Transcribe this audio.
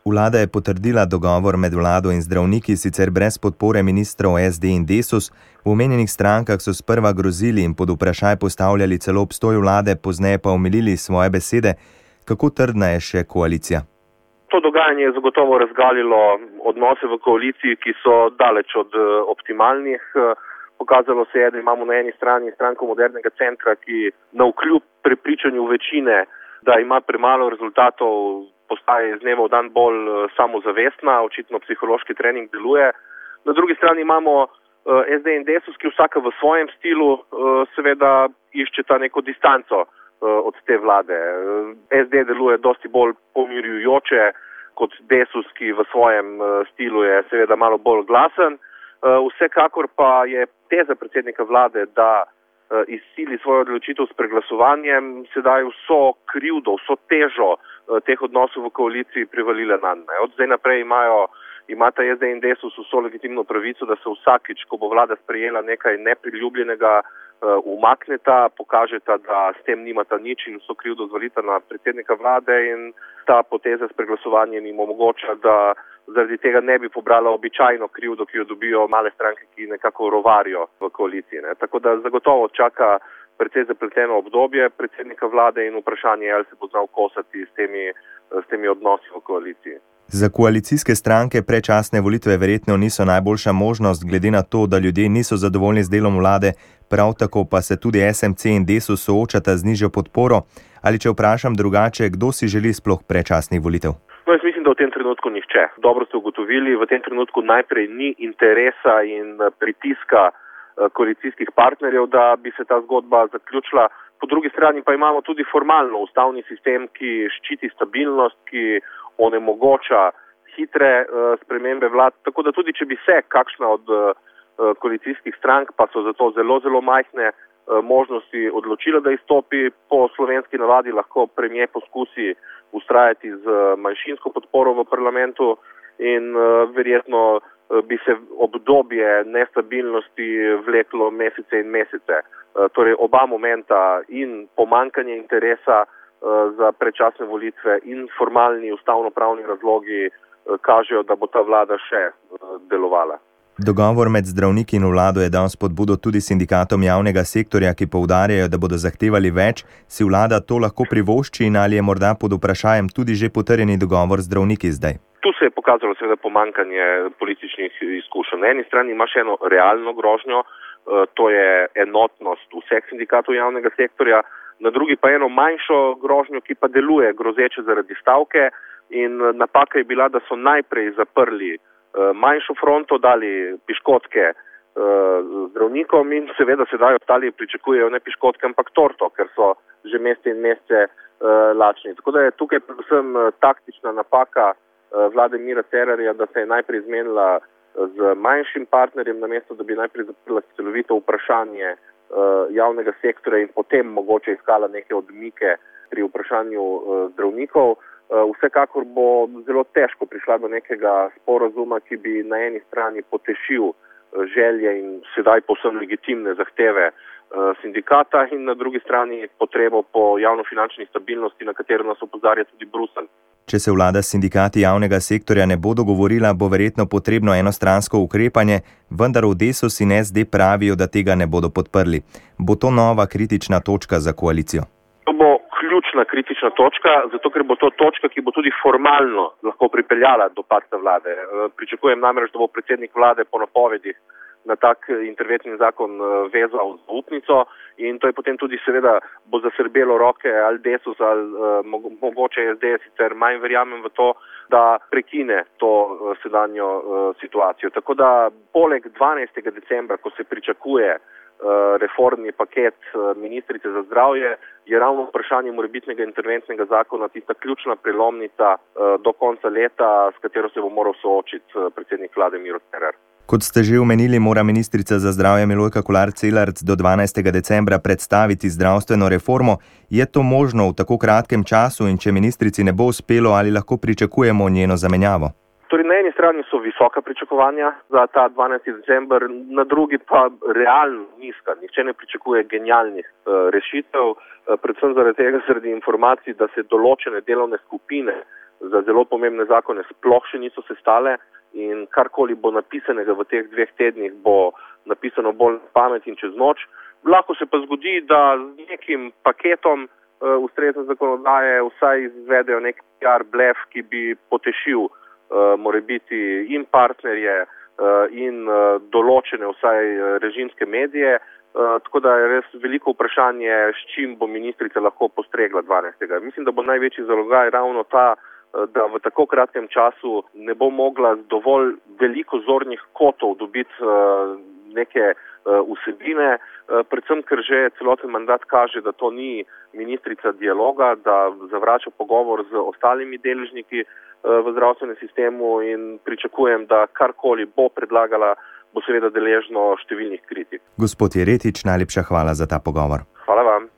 Vlada je potrdila dogovor med vlado in zdravniki, sicer brez podpore ministrov SD in Desus. V omenjenih strankah so sprva grozili in pod vprašaj postavljali celo obstoj vlade, pozneje pa omilili svoje besede. Kako trdna je še koalicija? To dogajanje je zagotovo razgalilo odnose v koaliciji, ki so daleč od optimalnih. Pokazalo se je, da imamo na eni strani stranko Modernega centra, ki navkljub prepričanju večine, da ima premalo rezultatov, postaje iz dneva v dan bolj samozavestna, očitno psihološki trening deluje. Na drugi strani imamo SD in Desus, ki vsaka v svojem stilu seveda iščeta neko distanco od te vlade. SD deluje dosti bolj pomirjujoče kot Desus, ki v svojem stilu je seveda malo bolj glasen. Vsekakor pa je teza predsednika vlade, da izsili svojo odločitev s preglasovanjem, sedaj vso krivdo, vso težo teh odnosov v koaliciji prevalila nanj. Od zdaj naprej imata SD in Desus vso legitimno pravico, da se vsakič, ko bo vlada sprejela nekaj nepriljubljenega, umakneta, pokažeta, da s tem nimata nič in vso krivdo zvalita na predsednika vlade, in ta poteza s preglasovanjem jim omogoča, da zaradi tega ne bi pobrala običajno krivdo, ki jo dobijo male stranke, ki nekako rovarijo v koaliciji. Tako da zagotovo čaka precej zapleteno obdobje predsednika vlade in vprašanje, ali se bo znal kosati s temi odnosi v koaliciji. Za koalicijske stranke predčasne volitve verjetno niso najboljša možnost, glede na to, da ljudje niso zadovoljni z delom vlade, prav tako pa se tudi SMC in Desus soočata z nižjo podporo. Ali če vprašam drugače, kdo si želi sploh predčasnih volitev? Jaz mislim, da v tem trenutku nihče. Dobro ste ugotovili, v tem trenutku najprej ni interesa in pritiska koalicijskih partnerjev, da bi se ta zgodba zaključila. Po drugi strani pa imamo tudi formalno ustavni sistem, ki ščiti stabilnost, ki onemogoča hitre spremembe vlad. Tako da tudi, če bi se kakšna od koalicijskih strank, pa so zato zelo, zelo majhne možnosti, odločila, da izstopi, po slovenski navadi lahko premier poskusi ustrajati z manjšinsko podporo v parlamentu in verjetno bi se obdobje nestabilnosti vleklo mesece in mesece. Torej oba momenta, in pomankanje interesa za predčasne volitve in formalni ustavno-pravni razlogi kažejo, da bo ta vlada še delovala. Dogovor med zdravniki in vlado je dal spodbudo tudi sindikatom javnega sektorja, ki poudarjajo, da bodo zahtevali več. Si vlada to lahko privošči in ali je morda pod vprašajem tudi že potrjeni dogovor z zdravniki zdaj? Tu se je pokazalo seveda pomankanje političnih izkušenj. Na eni strani ima še eno realno grožnjo, to je enotnost vseh sindikatov javnega sektorja, na drugi pa eno manjšo grožnjo, ki pa deluje grozeče zaradi stavke, in napaka je bila, da so najprej zaprli manjšo fronto, dali piškotke zdravnikom in seveda sedaj ostali pričakujejo ne piškotke, ampak torto, ker so že mesece in mesece lačni. Tako da je tukaj predvsem taktična napaka vlade Mira Cerarja, da se je najprej zmenila z manjšim partnerjem, namesto da bi najprej zaprla celovito vprašanje javnega sektorja in potem mogoče iskala neke odmike pri vprašanju zdravnikov. Vsekakor bo zelo težko prišla do nekega sporazuma, ki bi na eni strani potešil želje in sedaj povsem legitimne zahteve sindikata in na drugi strani potrebo po javnofinančni stabilnosti, na katero nas opozarja tudi Bruselj. Če se vlada s sindikati javnega sektorja ne bo dogovorila, bo verjetno potrebno enostransko ukrepanje, vendar v Desus in SD pravijo, da tega ne bodo podprli. Bo to nova kritična točka za koalicijo? To bo ključna kritična točka, zato ker bo to točka, ki bo tudi formalno lahko pripeljala do padca vlade. Pričakujem namreč, da bo predsednik vlade po napovedih na tak interventni zakon vezal zaupnico in to je potem tudi seveda bo zasrbelo roke ali Desus ali mogoče SD, sicer manj verjamem v to, da prekine to sedanjo situacijo. Tako da poleg 12. decembra, ko se pričakuje reformni paket ministrice za zdravje, je ravno vprašanje morebitnega interventnega zakona tista ključna prelomnica do konca leta, s katero se bo moral soočiti predsednik vlade Miro Cerar. Kot ste že omenili, mora ministrica za zdravje Milojka Kolar Celarc do 12. decembra predstaviti zdravstveno reformo. Je to možno v tako kratkem času in če ministrici ne bo uspelo, ali lahko pričakujemo njeno zamenjavo? Torej, na eni strani so visoka pričakovanja za ta 12. december, na drugi pa realno nizka. Nihče ne pričakuje genialnih rešitev, predvsem zaradi informacij, da se določene delovne skupine za zelo pomembne zakone sploh še niso sestale in karkoli bo napisanega v teh 2 tednih, bo napisano bolj na pamet in čez noč. Lahko se pa zgodi, da z nekim paketom ustrezne zakonodaje vsaj izvedejo nek PR blef, ki bi potešil morebiti in partnerje in določene vsaj režimske medije. Tako da je res veliko vprašanje, s čim bo ministrica lahko postregla 12. Mislim, da bo največji zalogaj ravno ta, da v tako kratkem času ne bo mogla z dovolj veliko zornih kotov dobiti neke vsebine, predvsem ker že celoten mandat kaže, da to ni ministrica dialoga, da zavrača pogovor z ostalimi deležniki v zdravstvenem sistemu in pričakujem, da karkoli bo predlagala, bo seveda deležno številnih kritik. Gospod Jeretič, najlepša hvala za ta pogovor. Hvala vam.